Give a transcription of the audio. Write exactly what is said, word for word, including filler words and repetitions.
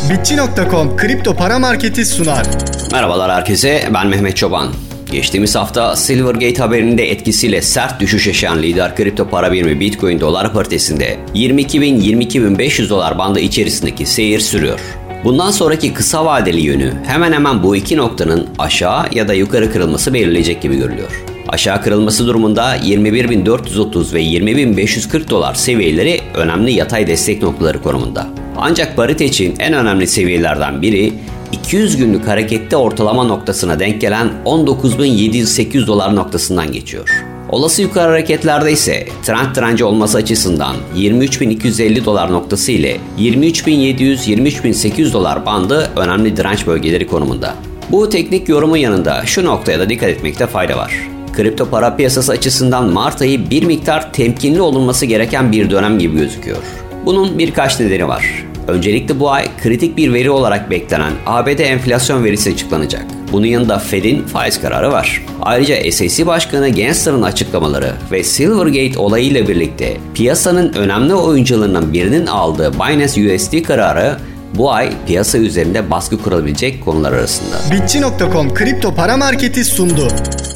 Bitçi nokta com kripto para marketi sunar. Merhabalar herkese, ben Mehmet Çoban. Geçtiğimiz hafta Silvergate haberinin de etkisiyle sert düşüş yaşayan lider kripto para birimi Bitcoin dolar paritesinde yirmi iki bin yirmi iki bin beş yüz dolar bandı içerisindeki seyir sürüyor. Bundan sonraki kısa vadeli yönü hemen hemen bu iki noktanın aşağı ya da yukarı kırılması belirleyecek gibi görülüyor. Aşağı kırılması durumunda yirmi bir bin dört yüz otuz ve yirmi bin beş yüz kırk dolar seviyeleri önemli yatay destek noktaları konumunda. Ancak parite için en önemli seviyelerden biri iki yüz günlük harekette ortalama noktasına denk gelen on dokuz bin yedi yüz sekiz dolar noktasından geçiyor. Olası yukarı hareketlerde ise trend direnci olması açısından yirmi üç bin iki yüz elli dolar noktası ile yirmi üç bin yedi yüz yirmi üç bin sekiz yüz dolar bandı önemli direnç bölgeleri konumunda. Bu teknik yorumun yanında şu noktaya da dikkat etmekte fayda var. Kripto para piyasası açısından Mart ayı bir miktar temkinli olunması gereken bir dönem gibi gözüküyor. Bunun birkaç nedeni var. Öncelikle bu ay kritik bir veri olarak beklenen A B D enflasyon verisi açıklanacak. Bunun yanında Fed'in faiz kararı var. Ayrıca S E C Başkanı Gensler'ın açıklamaları ve Silvergate olayıyla birlikte piyasanın önemli oyuncularından birinin aldığı Binance U S D kararı bu ay piyasa üzerinde baskı kurabilecek konular arasında. Bitçi nokta com kripto para marketi sundu.